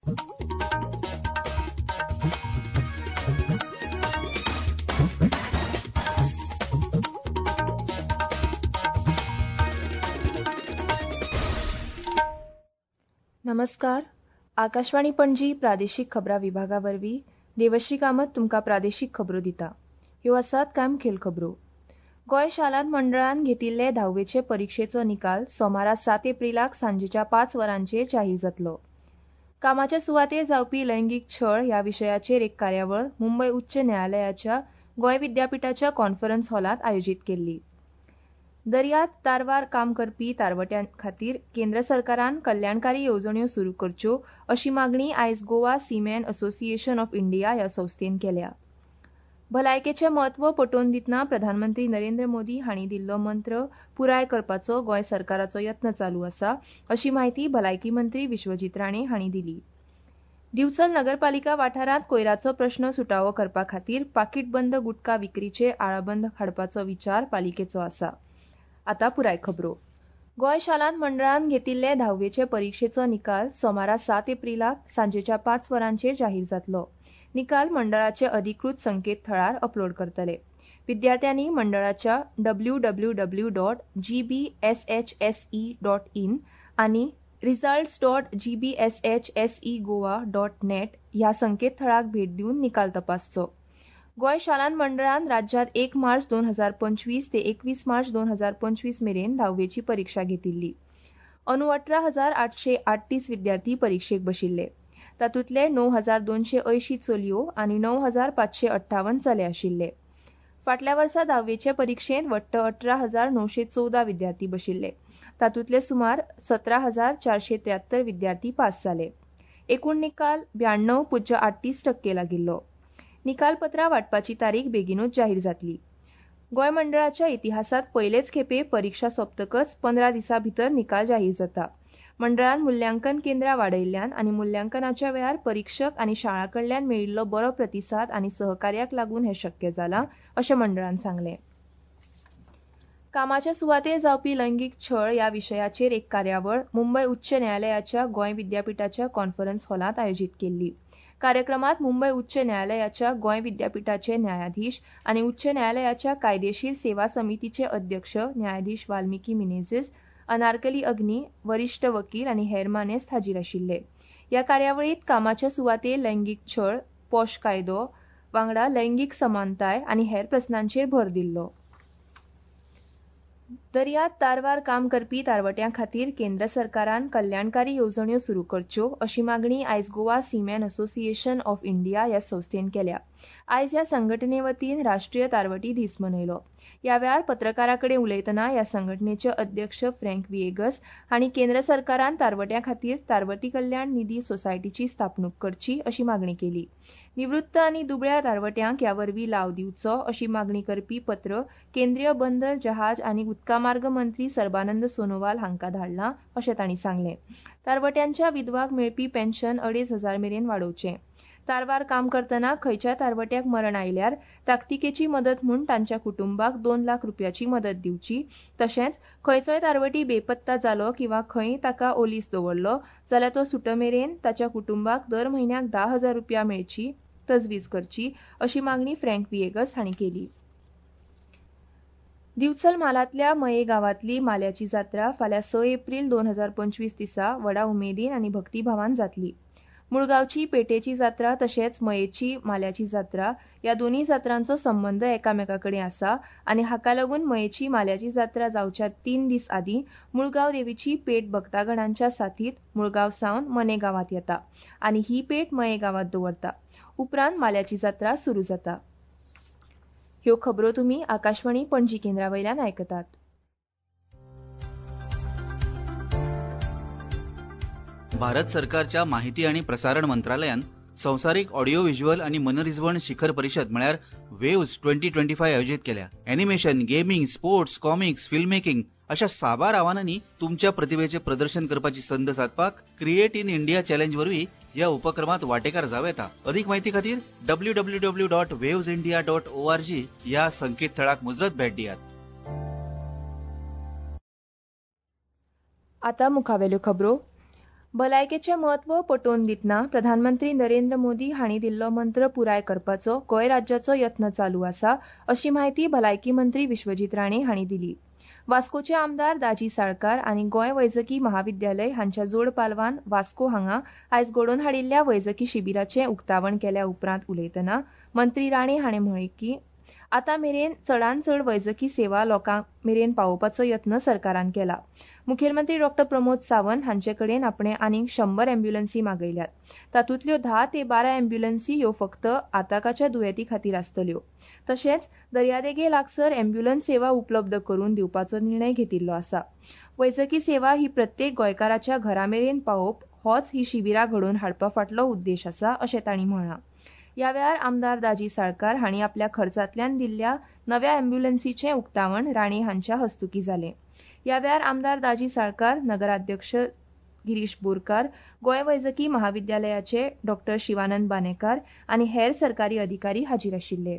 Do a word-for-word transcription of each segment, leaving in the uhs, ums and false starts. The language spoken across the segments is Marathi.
नमस्कार. आकाशवाणी पणजी प्रादेशीक खबरां विभागा वरवीं देवश्री कामत तुमकां प्रादेशीक खबरो दिता. ह्यो आसात कांय मुखेल खबरो. गोंय शालांत मंडळान घेतिल्ले धावेचे परिक्षेचो निकाल सोमारा सात एप्रिलाक सांजेच्या पांच वरांचेर जाहीर जातलो. कामाच्या सुवातेर जावपी लैंगीक छळ ह्या विशयाचेर एक कार्यावळ मुंबय उच्च न्यायालयाच्या गोंय विद्यापीठाच्या कॉन्फरन्स हॉलांत आयोजीत केल्ली. दर्यांत तारवार काम करपी तारवट्यां खातीर केंद्र सरकारान कल्याणकारी येवजण्यो सुरू करच्यो अशी मागणी आयज Goa seamen association of India ह्या संस्थेन केल्या. भलायकेचें म्हत्व पटोवन दितना प्रधानमंत्री नरेंद्र मोदी हांणी दिल्लो मंत्र पुराय करपाचो गोंय सरकाराचो यत्न चालू आसा अशी माहिती भलायकी मंत्री विश्वजीत राणे हांणी दिली. दिवचल नगरपालिका वाठारांत कोयराचो प्रस्न सुटावो करपा खातीर पाकीटबंद गुटखा विक्रीचेर आळाबंद हाडपाचो विचार पालिकेचो आसा. आतां पुराय खबरो. गोंय शालांत मंडळान घेतिल्ले धावेचे परिक्षेचो निकाल सोमारा सात एप्रिलाक सांजेच्या पांच वरांचेर जाहीर जातलो. निकाल मंडळाचे अधिकृत संकेतथळार अपलोड करतले. विद्यार्थ्यांनी मंडळाच्या W W W dot G B S H S E dot in आनी results dot G B S H S E Goa dot net ह्या संकेतथळाक भेट दिवन निकाल तपासचो. गोंय शालांत मंडळान राज्यांत एक मार्च दोन हजार पंचवीस ते एकवीस मार्च दोन हजार पंचवीस मेरेन धावेची परीक्षा घेतिल्ली. अंदू अठरा हजार आठशे आठतीस विद्यार्थी परीक्षेक बशिल्ले. तातूंतले णव हजार दोनशे अंयशीं चलयो आनी णव हजार पांचशे अठ्ठावन चले आशिल्ले. फाटल्या वर्सा धावेचे परीक्षेंत वट्ट अठरा हजार णवशे चौदा विद्यार्थी बशिल्ले. तातूंतले सुमार सतरा हजार चारशे त्र्यात्तर विद्यार्थी पास जाले. एकूण निकाल ब्याण्णव पुज्य आठतीस टक्के लागिल्लो. निकालपत्रां वांटपाची तारीख बेगीनूच जाहीर जातली. गोंय मंडळाच्या इतिहासांत पयलेच खेपे परीक्षा सोंपतकच पंदरा दिसां भितर निकाल जाहीर जाता. मंडळान मुल्यांकन केंद्रां वाडयिल्ल्यान आनी मुल्यांकनाच्या वेळार परीक्षक आनी शाळां कडल्यान मेळिल्लो बरो प्रतिसाद आनी सहकार्याक लागून हें शक्य जालां अशें मंडळान सांगलें. कामाच्या सुवातेर जावपी लैंगीक छळ ह्या विशयाचेर एक कार्यावळ मुंबय उच्च न्यायालयाच्या गोंय विद्यापीठाच्या कॉन्फरन्स हॉलांत आयोजीत केल्ली. कार्यक्रमात मुंबय उच्च न्यायालयाच्या गोंय विद्यापीठाचे न्यायाधीश आनी उच्च न्यायालयाच्या कायदेशीर सेवा समितीचे अध्यक्ष न्यायाधीश वाल्मिकी मिनेझीस, अनारकली अग्नी, वरिश्ठ वकील आनी हेर मानेस्त हाजीर आशिल्ले. ह्या कार्यावळींत कामाच्या सुवातेर लैंगीक छळ, पॉश कायदो वांगडा लैंगीक समानताय आनी हेर प्रस्नांचेर भर दिल्लो. दर्यांत तारवार काम करपी तारवट्यां खातीर केंद्र सरकारान कल्याणकारी येवजण्यो सुरू करच्यो अशी मागणी आयज Goa seamen association of India ह्या संस्थेन केल्या. आयज ह्या संघटने वतीन राष्ट्रीय तारवटी दीस मनयलो. ह्या वेळार पत्रकारां कडेन उलयतना ह्या संघटनेचे अध्यक्ष फ्रँक विएगस हांणी केंद्र सरकारान तारवट्यां खातीर तारवटी कल्याण निधी सोसायटीची स्थापणूक करची अशी मागणी केली. निवृत्त आनी दुबळ्या तारवट्यांक ह्या वरवीं लाव दिवचो अशी मागणी करपी पत्र केंद्रीय बंदर जहाज आनी उदका मार्ग मंत्री सर्बानंद सोनोवाल हांकां धाडलां अशें तांणी सांगलें. तारवट्यांच्या विधवांक मेळपी पेन्शन अडेज हजार मेरेन वाडोवचें. तारवार काम करतना खंयच्या तारवट्याक मरण आयल्यार ताकतिकेची मदत म्हूण तांच्या कुटुंबाक दोन लाख रुपयाची मदत दिवची. तशेंच खंयचोय तारवटी बेपत्ता जालो किंवा खंय ताका ओलीस दवरलो जाल्यार तो सुटमेरेन ताच्या कुटुंबाक दर म्हयन्याक धा हजार रुपया मेळची तजवीज करची अशी मागणी फ्रँक विएगस हांणी केली. दिवचल म्हालांतल्या मये गांवांतली माल्याची जात्रा फाल्यां स एप्रील दोन हजार पंचवीस दिसा व्हडा उमेदीन आनी भक्तिभावान जातली. मुळगांवची पेटेची जात्रा तशेंच मयेची माल्याची जात्रा ह्या दोनूय जात्रांचो संबंद एकामेका कडेन आसा आनी हाका लागून मयेची माल्याची जात्रा जावच्या तीन दीस आदीं मुळगांव देवीची पेट भक्तागणांच्या साथीत मुळगांव सावन मने गांवांत येता आनी ही पेट मये गांवांत दवरता. उपरांत माल्याची जात्रा सुरू जाता. ह्यो खबरो तुमी आकाशवाणी पणजी केंद्रा वयल्यान आयकतात. भारत सरकारच्या माहिती आणि प्रसारण मंत्रालयान संवसारीक ऑडिओ व्हिज्युअल आणि मनरिजवण शिखर परिषद म्हळ्यार वेव्ज ट्वेंटी ट्वेंटी फाय आयोजीत केल्या. Animation, gaming, sports, comics, film making अशा साबार आव्हानांनी तुमच्या प्रतिभेचे प्रदर्शन करपाची संद साधपाक क्रिएट इन इंडिया चॅलेंज वरवीं ह्या उपक्रमात वांटेकार जावं येता. अदीक म्हायती खातीर W W W dot waves India dot O R G ह्या संकेतथळाक मुजरत भेट दियात. आतां मुखावेल्यो खबरो. भलायकेचे म्हत्व पटोवन दितना प्रधानमंत्री नरेंद्र मोदी हांणी दिल्लो मंत्र पुराय करपाचो गोंय राज्याचो यत्न चालू आसा अशी माहिती भलायकी मंत्री विश्वजीत राणे हांणी दिली. वास्कोचे आमदार दाजी साळकार आनी गोंय वैजकी महाविद्यालय हांच्या जोड पालवान वास्को हांगा आयज घडोवन हाडिल्ल्या वैजकी शिबिराचें उक्तावण केल्या उपरांत उलयतना मंत्री राणे हांणी म्हळें की आतां मेरेन चडांत चड वैजकी सेवा लोकां मेरेन पावोवपाचो यत्न सरकारान केला. मुखेलमंत्री डॉ प्रमोद सावंत हांचे कडेन आपणे आनीक शंबर अँब्युलन्सी मागयल्यात. तातूंतल्यो धा ते बारा अँब्युलन्सी ह्यो फक्त आताकाच्या दुयेंती खातीर आसतल्यो. तशेंच दर्यादेगे लागसार अँब्युलन्स सेवा उपलब्ध करून दिवपाचो निर्णय घेतिल्लो आसा. वैजकी सेवा ही प्रत्येक गोंयकाराच्या घरामेरेन पावोवप होच ही शिबिरां घडोवन हाडपा फाटलो उद्देश आसा अशें तांणी म्हळां. ह्या वेळार आमदार दाजी साळकार हांणी आपल्या खर्चांतल्यान दिल्ल्या नव्या अँब्युलन्सीचें उक्तावण राणे हांच्या हस्तुकीं जालें. ह्या वेळार आमदार दाजी साळकार, नगराध्यक्ष गिरीश बोरकार, गोंय वैजकी महाविद्यालयाचे डॉ शिवानंद बानेकार आनी हेर सरकारी अधिकारी हाजीर आशिल्ले.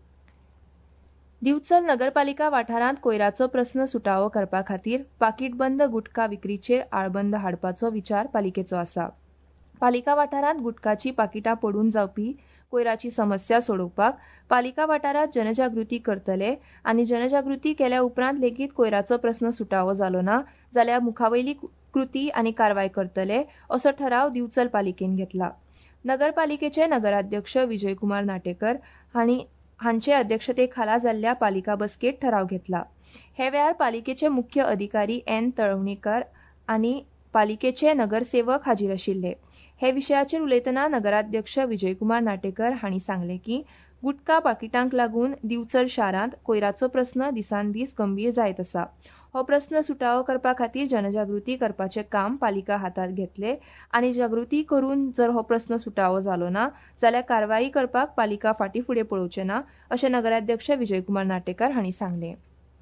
दिवचल नगरपालिका वाठारांत कोयराचो प्रस्न सुटावो करपा खातीर पाकीटबंद गुटखा विक्रीचेर आळबंद हाडपाचो विचार पालिकेचो आसा. पालिका वाठारांत गुटखाची पाकिटां पडून जावपी कोयराची समस्या सोडोवपाक पालिका वाठारांत जनजागृती करतले आनी जनजागृती केल्या उपरांत लेगीत कोयराचो प्रस्न सुटावो जालो ना जाल्यार मुखावयली कृती आनी कारवाय करतले असो ठराव दिवचल पालिकेन घेतला. नगरपालिकेचे नगराध्यक्ष विजयकुमार नाटेकर हांणी हांचे अध्यक्षते खाला जाल्ल्या पालिका बसकेत ठराव घेतला. हे वेळार पालिकेचे मुख्य अधिकारी एन तळवणीकर आनी पालिकेचे नगरसेवक हाजीर आशिल्ले. हे विशयाचेर उलयतना नगराध्यक्ष विजयकुमार नाटेकर हांणी सांगलें की गुटखा पाकिटांक लागून दिवचल शारांत कोयराचो प्रस्न दिसान दीस गंभीर जायत आसा. हो प्रस्न सुटावो करपा खातीर जनजागृती करपाचें काम पालिका हातांत घेतले आनी जागृती करून जर हो प्रस्न सुटावो जालो ना जाल्यार कारवाई करपाक पालिका फाटीं फुडें पळोवचें ना अशें नगराध्यक्ष विजयकुमार नाटेकर हांणी सांगलें.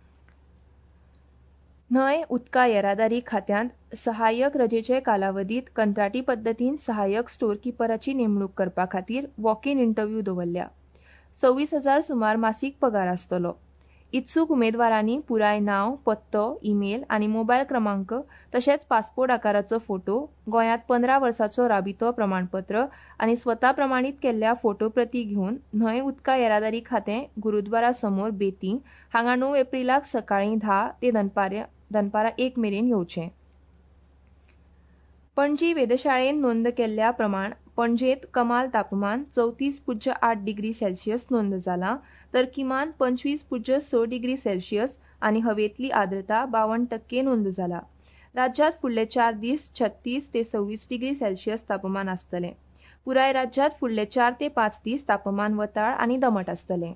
न्हंय उदका येरादारी खात्यांत सहाय्यक रजेचे कालावधीत कंत्राटी पद्दतीन सहाय्यक स्टोर किपराची नेमणूक करपा खातीर वॉक इन इंटरव्यू दवरल्या. सव्वीस हजार सुमार मासीक पगार आसतलो. इत्सूक उमेदवारांनी पुराय नांव, पत्तो, ईमेल आनी मोबायल क्रमांक तशेंच पासपोर्ट आकाराचो फोटो, गोंयांत पंदरा वर्सांचो राबितो प्रमाणपत्र आनी स्वता प्रमाणीत केल्ल्या फोटो प्रती घेवन न्हंय उदका येरादारी खातें, गुरुद्वारा समोर बेतीं हांगा णव एप्रिलाक सकाळीं धा ते दनपार दनपारां एक मेरेन येवचें. पणजी वेधशाळेन नोंद केल्ल्या प्रमाण पणजेंत कमाल तापमान चवतीस पुज्य आठ डिग्री सेल्सियस नोंद जालां तर किमान पंचवीस पुज्य स डिग्री सेल्सियस आनी हवेतली आर्द्रता बावन्न टक्के नोंद जाला. राज्यांत फुडले चार दीस छत्तीस ते सव्वीस डिग्री सेल्सियस तापमान आसतलें. पुराय राज्यांत फुडले चार ते पांच दीस तापमान वताळ आनी दमट आसतलें.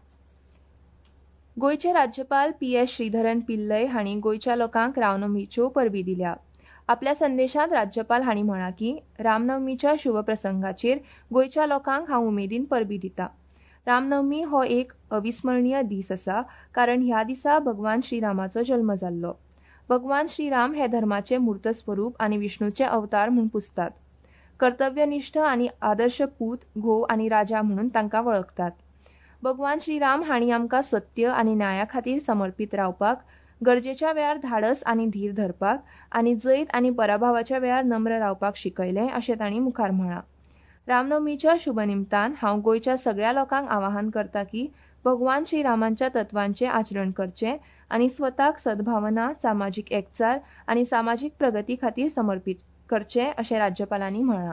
गोंयचे राज्यपाल पी एस श्रीधरन पिल्लय हांणी गोंयच्या लोकांक रामनमीच्यो परबी दिल्या. आपल्या संदेशांत राज्यपाल हांणी म्हळां की रामनवमीच्या शुभ प्रसंगाचेर गोंयच्या लोकांक हांव उमेदीन परबी दितां. रामनवमी हो एक अविस्मरणीय दीस आसा कारण ह्या दिसा भगवान श्रीरामाचो जल्म जाल्लो. भगवान श्रीराम हे धर्माचे मूर्त स्वरूप आनी विष्णूचे अवतार म्हूण पुजतात. कर्तव्यनिश्ठ आनी आदर्श पूत, घोव आनी राजा म्हणून तांकां वळखतात. भगवान श्रीराम हांणी आमकां सत्य आनी न्याया खातीर समर्पीत रावपाक, गरजेच्या वेळार धाडस आनी धीर धरपाक आनी जैत आनी पराभवाच्या वेळार नम्र रावपाक शिकयलें अशें तांणी मुखार म्हळां. रामनवमीच्या शुभ निमतान हांव गोंयच्या सगळ्या लोकांक आवाहन करतां की भगवान श्रीरामांच्या तत्वांचें आचरण करचें आनी स्वताक सद्भावना, सामाजीक एकचार आनी सामाजीक प्रगती खातीर समर्पीत करचें अशें राज्यपालांनी म्हळां.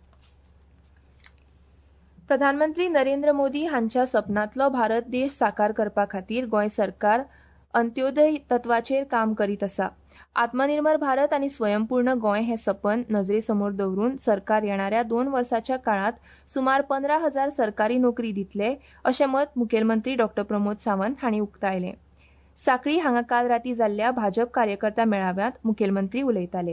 प्रधानमंत्री नरेंद्र मोदी हांच्या सपनांतलो भारत देश साकार करपा खातीर गोंय सरकार अंत्योदय तत्वाचेर काम करीत आसा. आत्मनिर्भर भारत आनी स्वयंपूर्ण गोंय हें सपन नजरेसमोर दवरून सरकार येणाऱ्या दोन वर्सांच्या काळांत सुमार पंदरा हजार सरकारी नोकरी दितले अशें मत मुखेलमंत्री डॉ प्रमोद सावंत हांणी उक्तायलें. सांखळी हांगा काल रातीं जाल्ल्या भाजप कार्यकर्ता मेळाव्यांत मुखेलमंत्री उलयताले.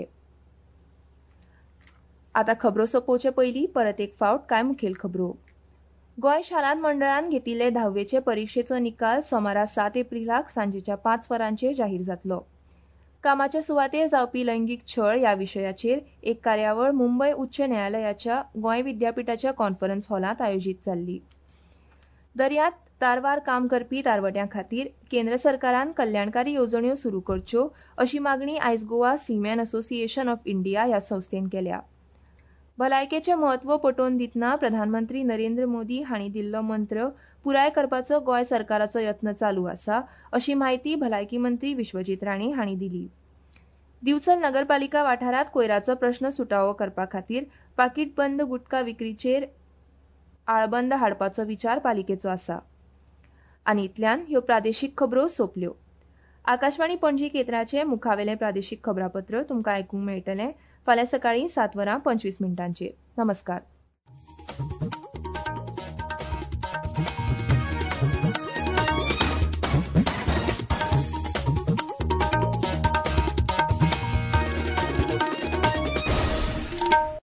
आतां खबरो सोंपोवचे पयलीं परत एक फावट कांय मुखेल खबरो. गोंय शालांत मंडळान घेतिल्ले धाव्वेचे परीक्षेचो निकाल सोमारा सात एप्रिलाक सांजेच्या पांच वरांचेर जाहीर जातलो. कामाच्या सुवातेर जावपी लैंगीक छळ ह्या विशयाचेर एक कार्यावळ मुंबय उच्च न्यायालयाच्या गोंय विद्यापीठाच्या कॉन्फरन्स हॉलांत आयोजीत जाल्ली. दर्यांत तारवार काम करपी तारवट्यां खातीर केंद्र सरकारान कल्याणकारी येवजण्यो सुरू करच्यो अशी मागणी आयज Goa seamen association of India ह्या संस्थेन केल्या. भलायकेचें म्हत्व पटोवन दितना प्रधानमंत्री नरेंद्र मोदी हांणी दिल्लो मंत्र पुराय करपाचो गोंय सरकाराचो यत्न चालू आसा अशी म्हायती भलायकी मंत्री विश्वजीत राणे हांणी दिली. दिवचल नगरपालिका वाठारांत कोयराचो प्रस्न सुटावो करपा खातीर पाकीट बंद गुटखा विक्रीचेर आळबंद हाडपाचो विचार पालिकेचो आसा. आनी इतल्यान ह्यो प्रादेशीक खबरो सोंपल्यो. आकाशवाणी पणजी केंद्राचें मुखावेलें प्रादेशीक खबरापत्र तुमकां आयकूंक मेळटलें फाल्यां सकाळीं सात वरां पंचवीस मिनटांचेर. नमस्कार.